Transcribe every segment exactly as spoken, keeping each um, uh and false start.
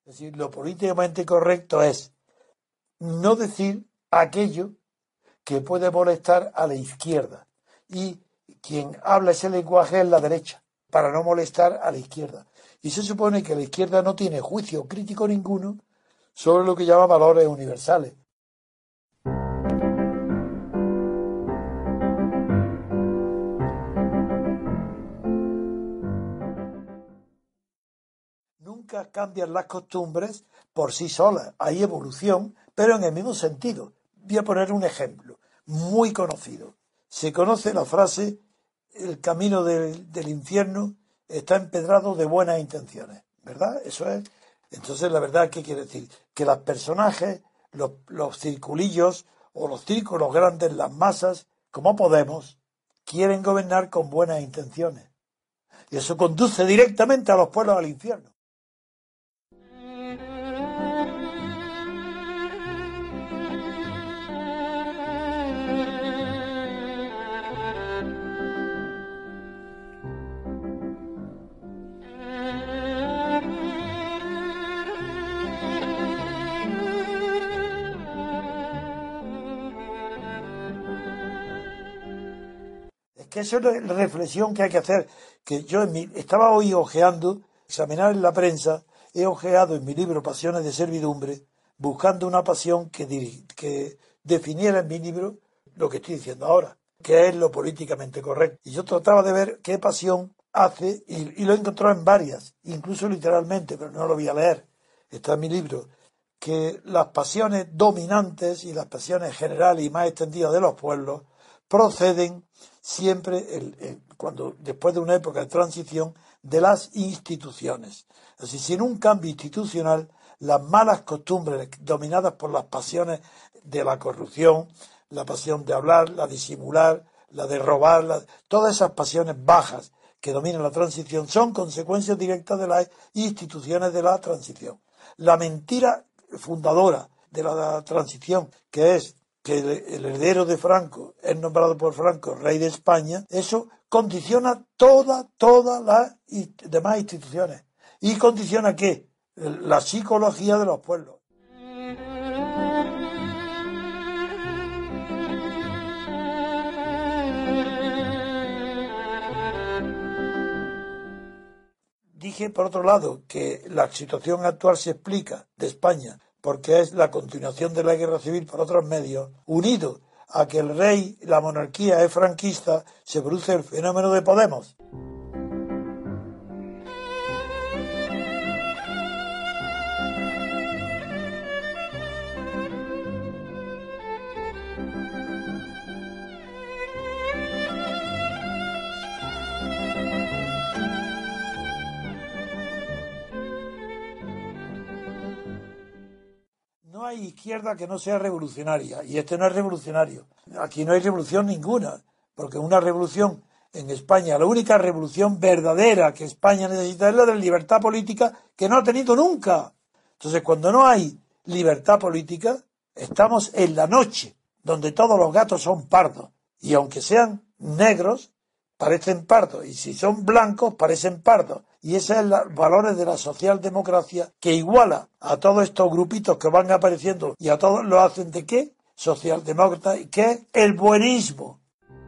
Es decir, lo políticamente correcto es no decir aquello que puede molestar a la izquierda. Y quien habla ese lenguaje es la derecha, para no molestar a la izquierda. Y se supone que la izquierda no tiene juicio crítico ninguno sobre lo que llama valores universales. Nunca cambian las costumbres por sí solas. Hay evolución, pero en el mismo sentido. Voy a poner un ejemplo muy conocido. Se conoce la frase: el camino del, del infierno está empedrado de buenas intenciones, ¿verdad? Eso es. Entonces, la verdad, ¿qué quiere decir? Que los personajes, los, los circulillos o los círculos grandes, las masas, como Podemos, quieren gobernar con buenas intenciones. Y eso conduce directamente a los pueblos al infierno. Que eso es la reflexión que hay que hacer. Que yo en mi, estaba hoy ojeando, examinar en la prensa, he ojeado en mi libro Pasiones de Servidumbre, buscando una pasión que, que definiera en mi libro lo que estoy diciendo ahora, que es lo políticamente correcto. Y yo trataba de ver qué pasión hace, y, y lo he encontrado en varias, incluso literalmente, pero no lo voy a leer, está en mi libro, que las pasiones dominantes y las pasiones generales y más extendidas de los pueblos proceden siempre el, el, cuando después de una época de transición de las instituciones. Así, sin un cambio institucional, las malas costumbres dominadas por las pasiones de la corrupción, la pasión de hablar, la de disimular, la de robar, la, todas esas pasiones bajas que dominan la transición son consecuencias directas de las instituciones de la transición. La mentira fundadora de la transición, que es que el, el heredero de Franco es nombrado por Franco rey de España, eso condiciona toda, todas las demás instituciones. ¿Y condiciona qué? La psicología de los pueblos. Dije, por otro lado, que la situación actual se explica de España porque es la continuación de la guerra civil por otros medios, unido a que el rey, la monarquía es franquista, se produce el fenómeno de Podemos. No hay izquierda que no sea revolucionaria, y este no es revolucionario. Aquí no hay revolución ninguna, porque una revolución en España, la única revolución verdadera que España necesita es la de libertad política, que no ha tenido nunca. Entonces, cuando no hay libertad política, estamos en la noche, donde todos los gatos son pardos, y aunque sean negros, parecen pardos, y si son blancos, parecen pardos. Y esos son los valores de la socialdemocracia, que iguala a todos estos grupitos que van apareciendo, y a todos lo hacen de qué? Socialdemócrata, y que es el buenismo.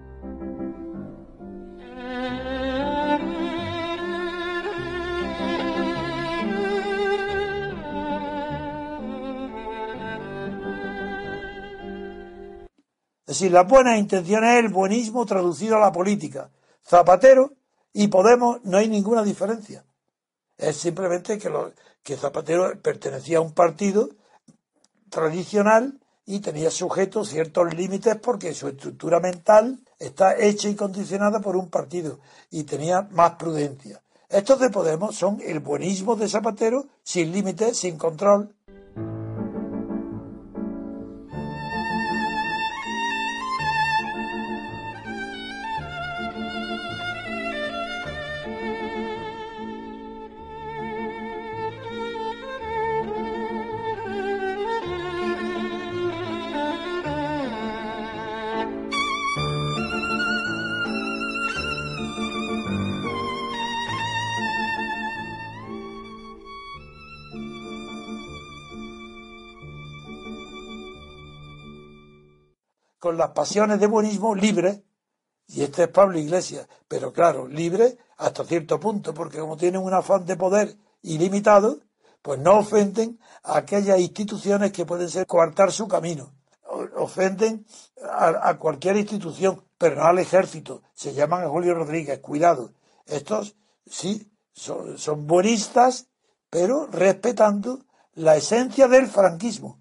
Es decir, las buenas intenciones es el buenismo traducido a la política. Zapatero y Podemos no hay ninguna diferencia. Es simplemente que, lo, que Zapatero pertenecía a un partido tradicional y tenía sujeto ciertos límites porque su estructura mental está hecha y condicionada por un partido y tenía más prudencia. Estos de Podemos son el buenismo de Zapatero, sin límites, sin control. con las pasiones de buenismo libres, y este es Pablo Iglesias, pero claro, libre hasta cierto punto, porque como tienen un afán de poder ilimitado, pues no ofenden a aquellas instituciones que pueden ser coartar su camino. Ofenden a, a cualquier institución, pero no al ejército. Se llaman a Julio Rodríguez, cuidado. Estos sí son, son buenistas, pero respetando la esencia del franquismo.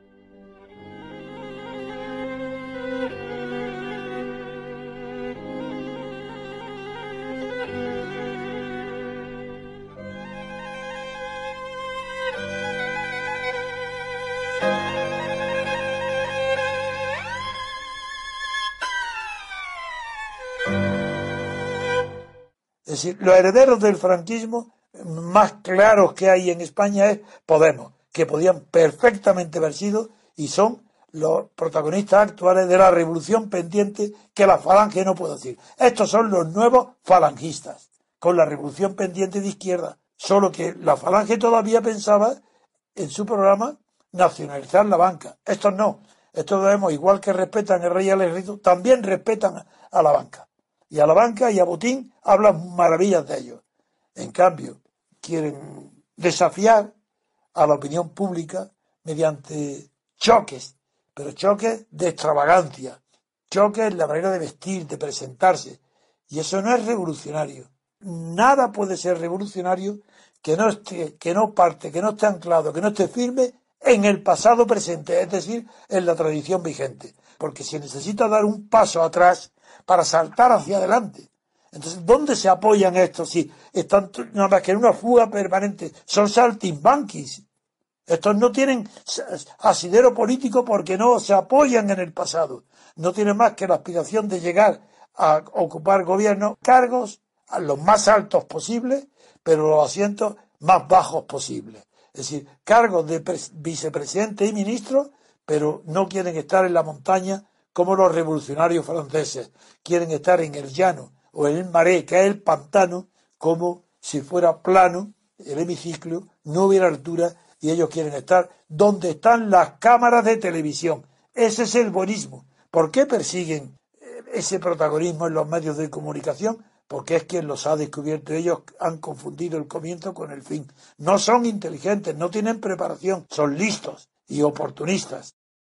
Es decir, los herederos del franquismo más claros que hay en España es Podemos, que podían perfectamente haber sido y son los protagonistas actuales de la revolución pendiente que la falange no puede decir. Estos son los nuevos falangistas, con la revolución pendiente de izquierda. Solo que la falange todavía pensaba en su programa nacionalizar la banca. Estos no. Estos vemos, igual que respetan el rey y al ejército, también respetan a la banca. Y a la banca y a Botín hablan maravillas de ellos. En cambio, quieren desafiar a la opinión pública mediante choques, pero choques de extravagancia, choques en la manera de vestir, de presentarse. Y eso no es revolucionario. Nada puede ser revolucionario que no esté, que no parte, que no esté anclado, que no esté firme en el pasado presente, es decir, en la tradición vigente. Porque si necesita dar un paso atrás para saltar hacia adelante. Entonces, ¿dónde se apoyan estos? Si están nada más que en una fuga permanente, son saltimbanquis. Estos no tienen asidero político porque no se apoyan en el pasado. No tienen más que la aspiración de llegar a ocupar gobiernos, cargos a los más altos posibles, pero los asientos más bajos posibles. Es decir, cargos de vicepresidente y ministro, pero no quieren estar en la montaña como los revolucionarios franceses. Quieren estar en el llano o en el Marais, que es el pantano, como si fuera plano el hemiciclo, no hubiera altura, y ellos quieren estar donde están las cámaras de televisión. Ese es el buenismo. ¿Por qué persiguen ese protagonismo en los medios de comunicación? Porque es quien los ha descubierto. Ellos han confundido el comienzo con el fin. No son inteligentes, no tienen preparación, son listos y oportunistas.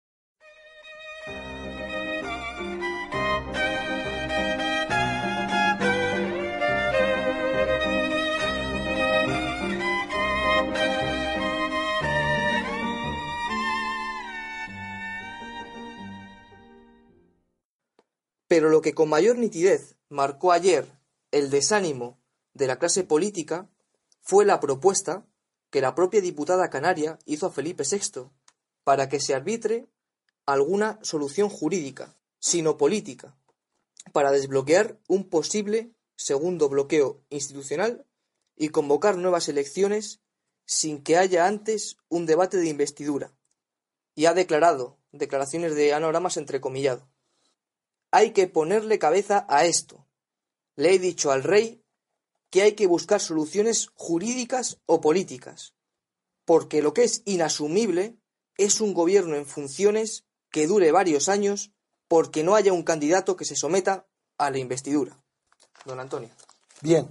Pero lo que con mayor nitidez marcó ayer el desánimo de la clase política fue la propuesta que la propia diputada canaria hizo a Felipe sexto para que se arbitre alguna solución jurídica, sino política, para desbloquear un posible segundo bloqueo institucional y convocar nuevas elecciones sin que haya antes un debate de investidura. Y ha declarado, declaraciones de anagramas entrecomillado: hay que ponerle cabeza a esto. Le he dicho al rey que hay que buscar soluciones jurídicas o políticas, porque lo que es inasumible es un gobierno en funciones que dure varios años porque no haya un candidato que se someta a la investidura. Don Antonio. Bien,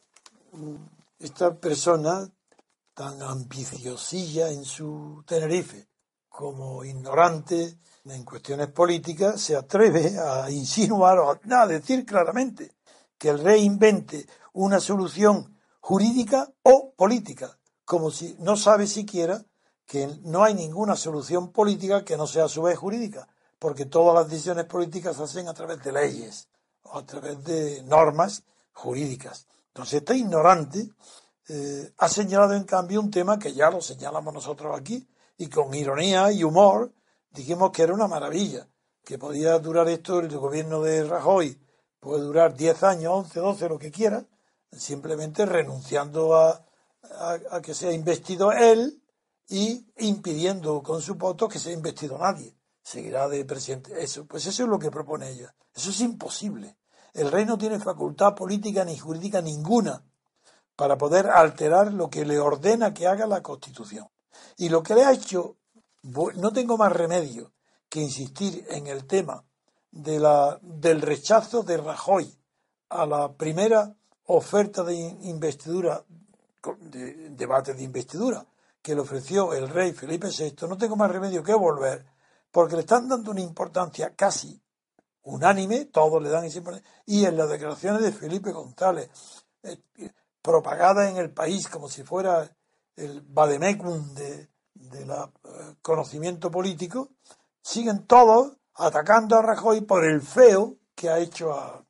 esta persona tan ambiciosilla en su Tenerife como ignorante en cuestiones políticas se atreve a insinuar o a decir claramente que el rey invente una solución jurídica o política, como si no sabe siquiera que no hay ninguna solución política que no sea a su vez jurídica, porque todas las decisiones políticas se hacen a través de leyes o a través de normas jurídicas. Entonces este ignorante eh, ha señalado en cambio un tema que ya lo señalamos nosotros aquí y con ironía y humor dijimos que era una maravilla, que podía durar esto, el gobierno de Rajoy puede durar diez años, once, doce, lo que quiera, simplemente renunciando a, a, a que sea investido él y impidiendo con su voto que sea investido nadie. Seguirá de presidente. Eso, pues eso es lo que propone ella. Eso es imposible. El rey no tiene facultad política ni jurídica ninguna para poder alterar lo que le ordena que haga la Constitución. Y lo que le ha hecho, no tengo más remedio que insistir en el tema de la, del rechazo de Rajoy a la primera oferta de investidura, de, debate de investidura, que le ofreció el rey Felipe sexto, no tengo más remedio que volver, porque le están dando una importancia casi unánime, todos le dan esa importancia, y en las declaraciones de Felipe González, eh, propagada en el país como si fuera el vademecum de, de la, eh, conocimiento político, siguen todos atacando a Rajoy por el feo que ha hecho a,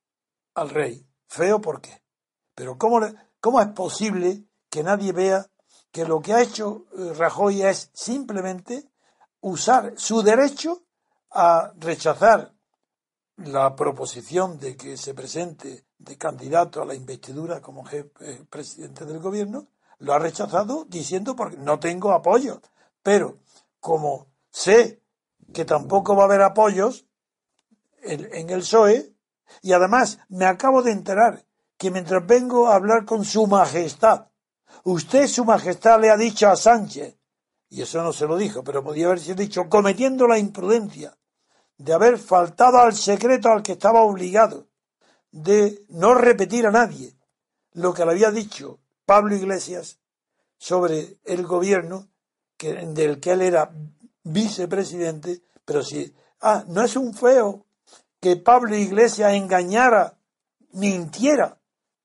al rey. ¿Feo por qué? Pero ¿cómo, le, ¿cómo es posible que nadie vea que lo que ha hecho eh, Rajoy es simplemente usar su derecho a rechazar la proposición de que se presente de candidato a la investidura como jefe, eh, presidente del gobierno? Lo ha rechazado diciendo porque no tengo apoyo, pero como sé que tampoco va a haber apoyos en, en el P S O E, y además me acabo de enterar que mientras vengo a hablar con su majestad, usted, su majestad, le ha dicho a Sánchez, y eso no se lo dijo, pero podía haberse dicho, cometiendo la imprudencia de haber faltado al secreto al que estaba obligado, de no repetir a nadie lo que le había dicho Pablo Iglesias sobre el gobierno que, del que él era vicepresidente, pero si, ah, no es un feo que Pablo Iglesias engañara, mintiera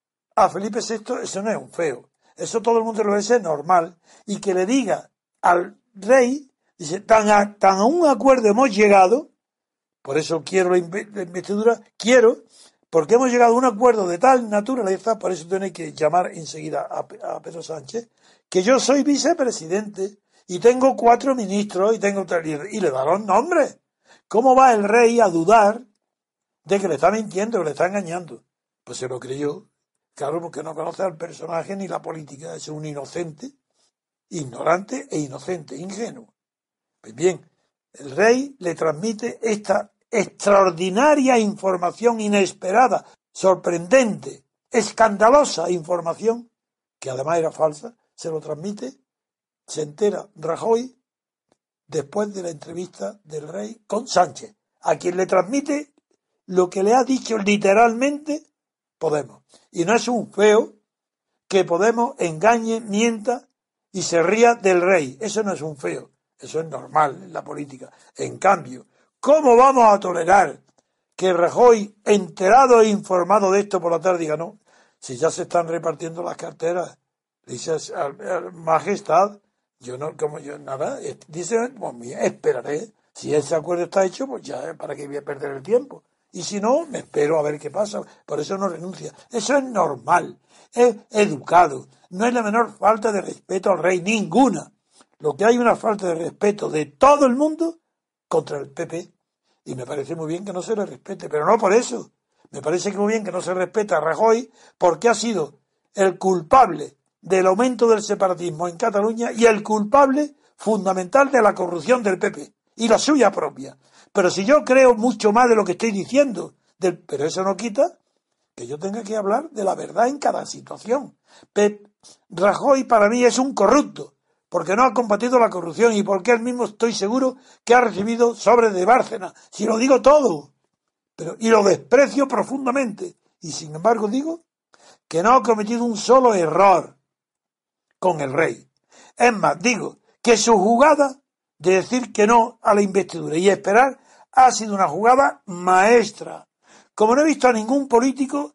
a Felipe sexto, eso no es un feo, eso todo el mundo lo ve normal, y que le diga al rey, dice, tan a, tan a un acuerdo hemos llegado, por eso quiero la investidura, quiero, porque hemos llegado a un acuerdo de tal naturaleza, por eso tiene que llamar enseguida a, a Pedro Sánchez, que yo soy vicepresidente y tengo cuatro ministros y tengo y le da los nombres. ¿Cómo va el rey a dudar de que le está mintiendo, que le está engañando? Pues se lo creyó, claro, porque no conoce al personaje ni la política, es un inocente, ignorante e inocente, ingenuo. Pues bien, el rey le transmite esta extraordinaria información inesperada, sorprendente, escandalosa información, que además era falsa, se lo transmite, se entera Rajoy después de la entrevista del rey con Sánchez, a quien le transmite lo que le ha dicho literalmente Podemos. Y no es un feo que Podemos engañe, mienta y se ría del rey. Eso no es un feo. Eso es normal en la política. En cambio, ¿cómo vamos a tolerar que Rajoy, enterado e informado de esto por la tarde, diga no? Si ya se están repartiendo las carteras, dice majestad, yo no, como yo, nada, dice, pues mira, esperaré. Si ese acuerdo está hecho, pues ya, ¿para qué voy a perder el tiempo? Y si no, me espero a ver qué pasa. Por eso no renuncia. Eso es normal, es educado. No hay la menor falta de respeto al rey, ninguna. Lo que hay es una falta de respeto de todo el mundo contra el P P. Y me parece muy bien que no se le respete, pero no por eso. Me parece que muy bien que no se respeta a Rajoy porque ha sido el culpable del aumento del separatismo en Cataluña y el culpable fundamental de la corrupción del P P y la suya propia. Pero si yo creo mucho más de lo que estoy diciendo, del, pero eso no quita que yo tenga que hablar de la verdad en cada situación. Pep, Rajoy para mí es un corrupto, porque no ha combatido la corrupción y porque él mismo estoy seguro que ha recibido sobres de Bárcena. Si lo digo todo, pero y lo desprecio profundamente. Y sin embargo digo que no ha cometido un solo error con el rey. Es más, digo que su jugada de decir que no a la investidura y esperar ha sido una jugada maestra. Como no he visto a ningún político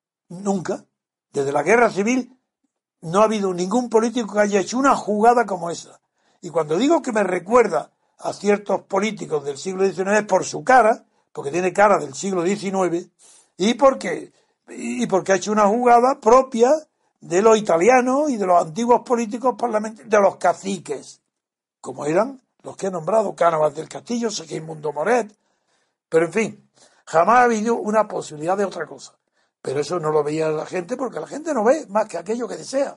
nunca, desde la guerra civil, no ha habido ningún político que haya hecho una jugada como esa. Y cuando digo que me recuerda a ciertos políticos del siglo diecinueve es por su cara, porque tiene cara del siglo diecinueve, y porque, y porque ha hecho una jugada propia de los italianos y de los antiguos políticos parlamentarios, de los caciques, como eran los que he nombrado, Cánovas del Castillo, Segismundo Moret, pero en fin, jamás ha habido una posibilidad de otra cosa. Pero eso no lo veía la gente porque la gente no ve más que aquello que desea.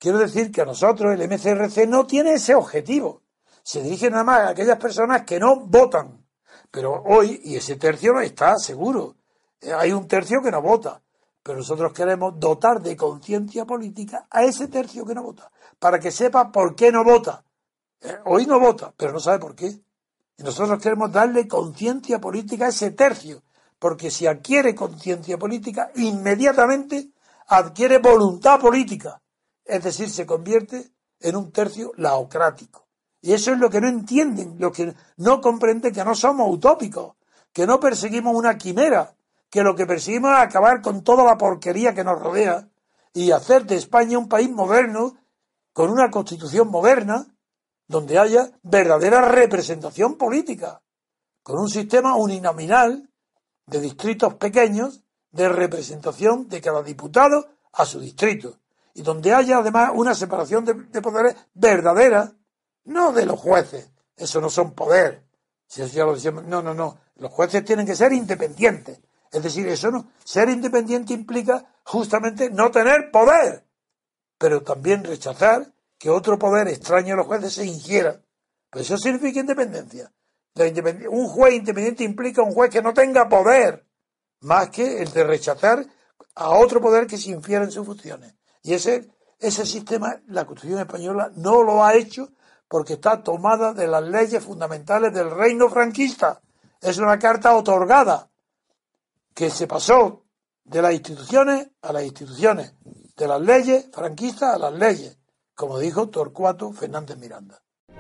Quiero decir que a nosotros el M C R C no tiene ese objetivo. Se dirige nada más a aquellas personas que no votan. Pero hoy, y ese tercio está seguro, hay un tercio que no vota. Pero nosotros queremos dotar de conciencia política a ese tercio que no vota, para que sepa por qué no vota. Eh, hoy no vota, pero no sabe por qué. Y nosotros queremos darle conciencia política a ese tercio, porque si adquiere conciencia política, inmediatamente adquiere voluntad política. Es decir, se convierte en un tercio laocrático. Y eso es lo que no entienden, lo que no comprenden, que no somos utópicos, que no perseguimos una quimera, que lo que perseguimos es acabar con toda la porquería que nos rodea y hacer de España un país moderno, con una constitución moderna, donde haya verdadera representación política, con un sistema uninominal de distritos pequeños de representación de cada diputado a su distrito, y donde haya además una separación de, de poderes verdadera, no de los jueces, eso no son poder, si eso ya lo decíamos, no, no, no, los jueces tienen que ser independientes, es decir, eso no, ser independiente implica justamente no tener poder, pero también rechazar que otro poder extraño a los jueces se ingiera. Pues eso significa independencia. La independ... Un juez independiente implica un juez que no tenga poder, más que el de rechazar a otro poder que se infiera en sus funciones. Y ese, ese sistema, la Constitución española no lo ha hecho porque está tomada de las leyes fundamentales del reino franquista. Es una carta otorgada que se pasó de las instituciones a las instituciones, de las leyes franquistas a las leyes, como dijo Torcuato Fernández Miranda.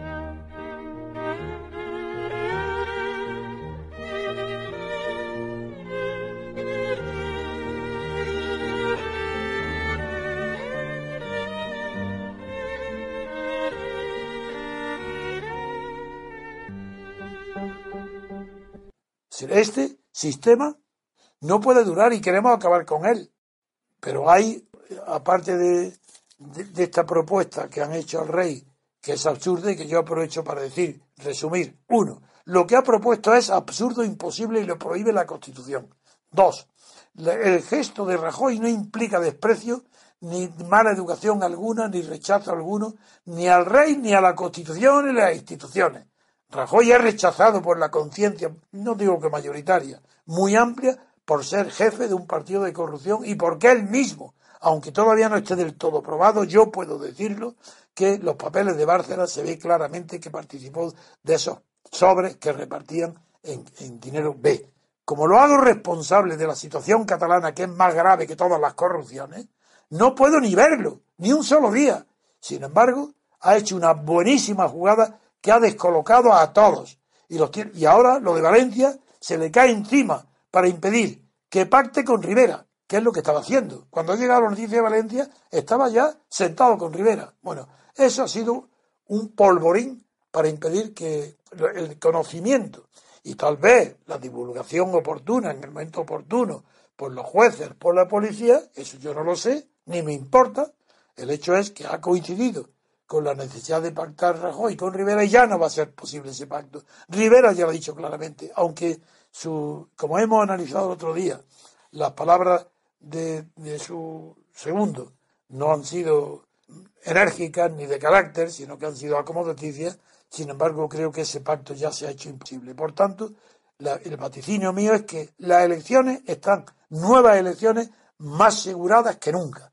Este sistema no puede durar y queremos acabar con él. Pero hay, aparte de, de, de esta propuesta que han hecho al rey, que es absurda y que yo aprovecho para decir, resumir. Uno, lo que ha propuesto es absurdo, imposible y lo prohíbe la Constitución. Dos, el gesto de Rajoy no implica desprecio, ni mala educación alguna, ni rechazo alguno, ni al rey, ni a la Constitución, ni a las instituciones. Rajoy es rechazado por la conciencia, no digo que mayoritaria, muy amplia, por ser jefe de un partido de corrupción y porque él mismo, aunque todavía no esté del todo probado, yo puedo decirlo, que los papeles de Bárcenas se ve claramente que participó de esos sobres que repartían en, en dinero B. Como lo hago responsable de la situación catalana, que es más grave que todas las corrupciones, no puedo ni verlo, ni un solo día. Sin embargo, ha hecho una buenísima jugada que ha descolocado a todos. Y, los tiene, y ahora lo de Valencia se le cae encima para impedir que pacte con Rivera, que es lo que estaba haciendo. Cuando ha llegado la noticia de Valencia, estaba ya sentado con Rivera. Bueno, eso ha sido un polvorín para impedir que el conocimiento y tal vez la divulgación oportuna, en el momento oportuno, por los jueces, por la policía, eso yo no lo sé, ni me importa. El hecho es que ha coincidido con la necesidad de pactar Rajoy con Rivera y ya no va a ser posible ese pacto. Rivera ya lo ha dicho claramente, aunque su, como hemos analizado el otro día, las palabras de, de su segundo no han sido enérgicas ni de carácter, sino que han sido acomodaticias. Sin embargo, creo que ese pacto ya se ha hecho imposible. Por tanto, la, el vaticinio mío es que las elecciones están, nuevas elecciones, más aseguradas que nunca.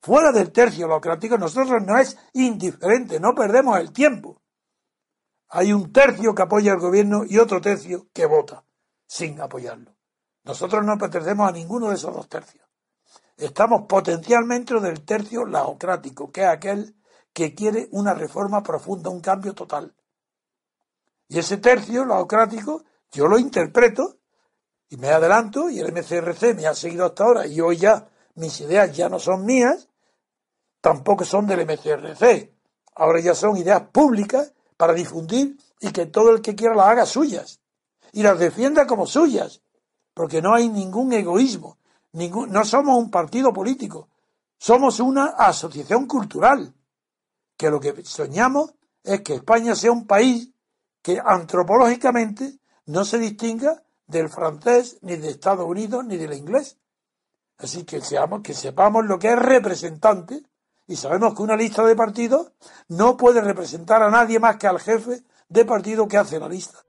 fuera del tercio laocrático, nosotros no es indiferente, no perdemos el tiempo. Hay un tercio que apoya al gobierno y otro tercio que vota sin apoyarlo. Nosotros no pertenecemos a ninguno de esos dos tercios. Estamos potencialmente del tercio laocrático, que es aquel que quiere una reforma profunda, un cambio total. Y ese tercio laocrático yo lo interpreto y me adelanto, y el M C R C me ha seguido hasta ahora, y hoy ya mis ideas ya no son mías, tampoco son del M C R C. Ahora ya son ideas públicas para difundir y que todo el que quiera las haga suyas y las defienda como suyas, porque no hay ningún egoísmo, ningún, no somos un partido político, somos una asociación cultural, que lo que soñamos es que España sea un país que antropológicamente no se distinga del francés, ni de Estados Unidos, ni del inglés. Así que seamos, que sepamos lo que es representante, y sabemos que una lista de partidos no puede representar a nadie más que al jefe de partido que hace la lista.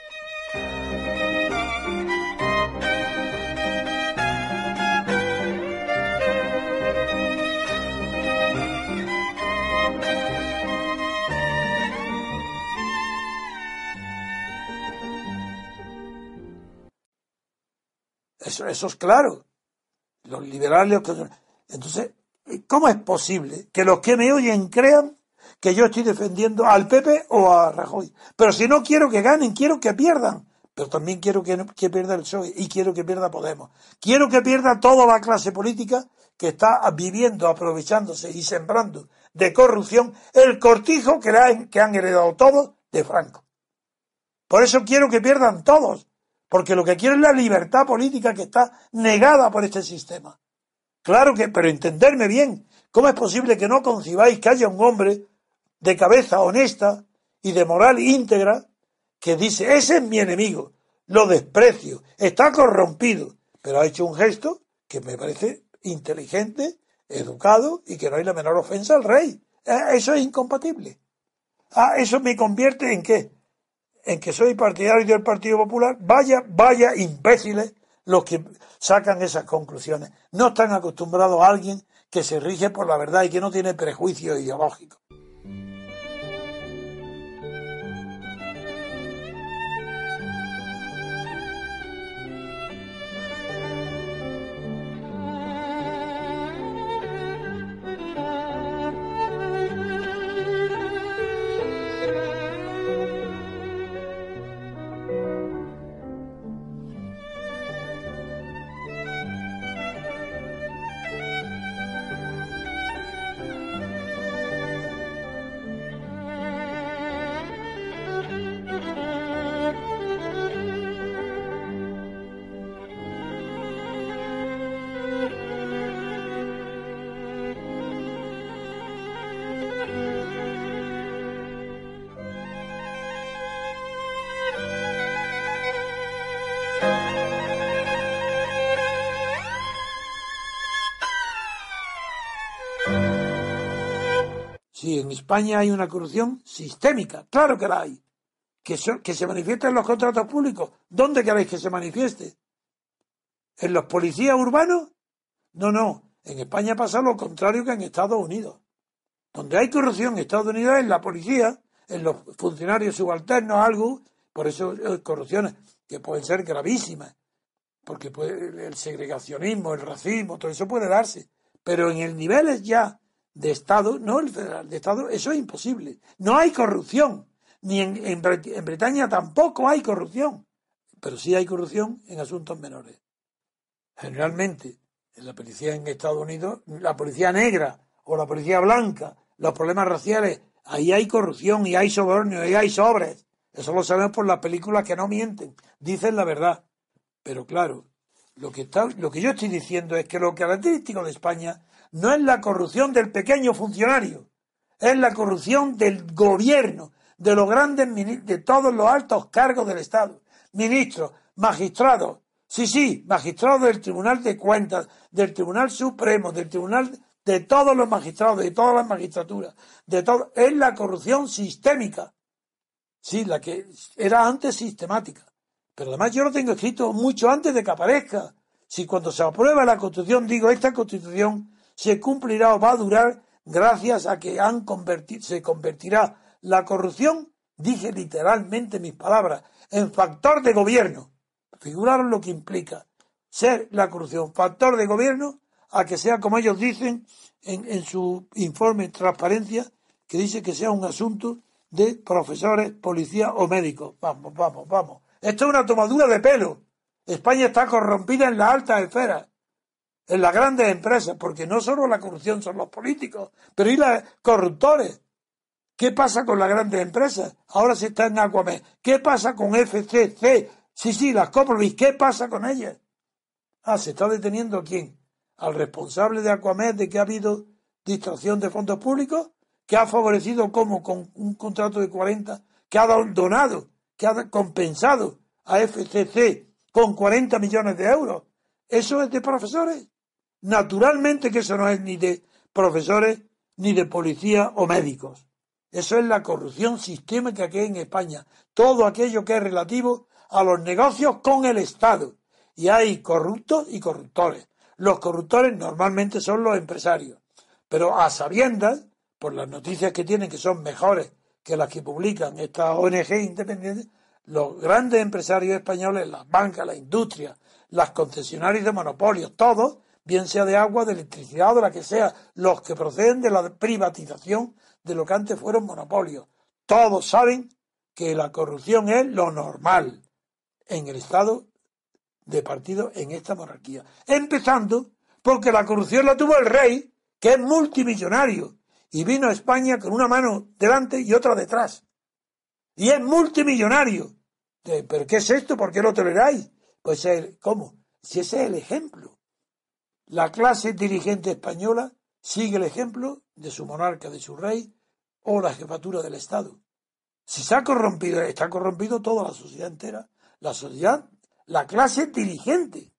Eso, eso es claro. Los liberales... Entonces, ¿cómo es posible que los que me oyen crean que yo estoy defendiendo al P P o a Rajoy? Pero si no quiero que ganen, quiero que pierdan. Pero también quiero que, que pierda el P S O E y quiero que pierda Podemos. Quiero que pierda toda la clase política que está viviendo, aprovechándose y sembrando de corrupción el cortijo que, la, que han heredado todos de Franco. Por eso quiero que pierdan todos. Porque lo que quiero es la libertad política que está negada por este sistema. Claro que, pero entenderme bien, ¿cómo es posible que no concibáis que haya un hombre de cabeza honesta y de moral íntegra que dice, ese es mi enemigo, lo desprecio, está corrompido, pero ha hecho un gesto que me parece inteligente, educado y que no hay la menor ofensa al rey? Eso es incompatible. Ah, ¿eso me convierte en qué? En que soy partidario del Partido Popular. Vaya, vaya imbéciles los que sacan esas conclusiones. No están acostumbrados a alguien que se rige por la verdad y que no tiene prejuicios ideológicos. Sí, en España hay una corrupción sistémica, claro que la hay. Que, so, que se manifiesta en los contratos públicos. ¿Dónde queréis que se manifieste? ¿En los policías urbanos? No, no. En España pasa lo contrario que en Estados Unidos. Donde hay corrupción en Estados Unidos es en la policía, en los funcionarios subalternos, algo. Por eso hay corrupciones que pueden ser gravísimas. Porque puede, el segregacionismo, el racismo, todo eso puede darse. Pero en el nivel ya de Estado, no el federal, de Estado, eso es imposible. No hay corrupción, ni en, en, en Bretaña tampoco hay corrupción, pero sí hay corrupción en asuntos menores. Generalmente, en la policía en Estados Unidos, la policía negra o la policía blanca, los problemas raciales, ahí hay corrupción y hay sobornio y hay sobres. Eso lo sabemos por las películas que no mienten, dicen la verdad. Pero claro, lo que, está, lo que yo estoy diciendo es que lo característico de España no es la corrupción del pequeño funcionario, es la corrupción del gobierno, de los grandes, de todos los altos cargos del Estado, ministros, magistrados, sí, sí, magistrados del Tribunal de Cuentas, del Tribunal Supremo, del Tribunal, de todos los magistrados, de todas las magistraturas, de todo, es la corrupción sistémica, sí, la que era antes sistemática, pero además yo lo tengo escrito mucho antes de que aparezca. Si cuando se aprueba la Constitución digo, esta Constitución se cumplirá o va a durar gracias a que han convertido, se convertirá la corrupción, dije literalmente mis palabras, en factor de gobierno. Figuraros lo que implica ser la corrupción factor de gobierno, a que sea, como ellos dicen en, en su informe Transparencia, que dice que sea un asunto de profesores, policías o médicos. Vamos, vamos, vamos. Esto es una tomadura de pelo. España está corrompida en las altas esferas, en las grandes empresas, porque no solo la corrupción son los políticos, pero y los corruptores. ¿Qué pasa con las grandes empresas? Ahora se está en Aquamed. ¿Qué pasa con F C C? Sí, sí, las Coprovis. ¿Qué pasa con ellas? Ah, ¿se está deteniendo a quién? Al responsable de Aquamed de que ha habido distracción de fondos públicos, que ha favorecido como con un contrato de cuarenta, que ha donado, que ha compensado a F C C con cuarenta millones de euros. ¿Eso es de profesores? Naturalmente que eso no es ni de profesores, ni de policía o médicos. Eso es la corrupción sistémica que hay en España. Todo aquello que es relativo a los negocios con el Estado. Y hay corruptos y corruptores. Los corruptores normalmente son los empresarios. Pero a sabiendas, por las noticias que tienen, que son mejores que las que publican estas O N G independientes, los grandes empresarios españoles, las bancas, la industria, las concesionarias de monopolios, todos, bien sea de agua, de electricidad o de la que sea, los que proceden de la privatización de lo que antes fueron monopolios, todos saben que la corrupción es lo normal en el Estado de partido, en esta monarquía. Empezando porque la corrupción la tuvo el rey, que es multimillonario, y vino a España con una mano delante y otra detrás. Y es multimillonario. ¿Pero qué es esto? ¿Por qué lo toleráis? Pues, ¿cómo? Si ese es el ejemplo. La clase dirigente española sigue el ejemplo de su monarca, de su rey, o la jefatura del Estado. Si se ha corrompido, está corrompido toda la sociedad entera. La sociedad, la clase dirigente.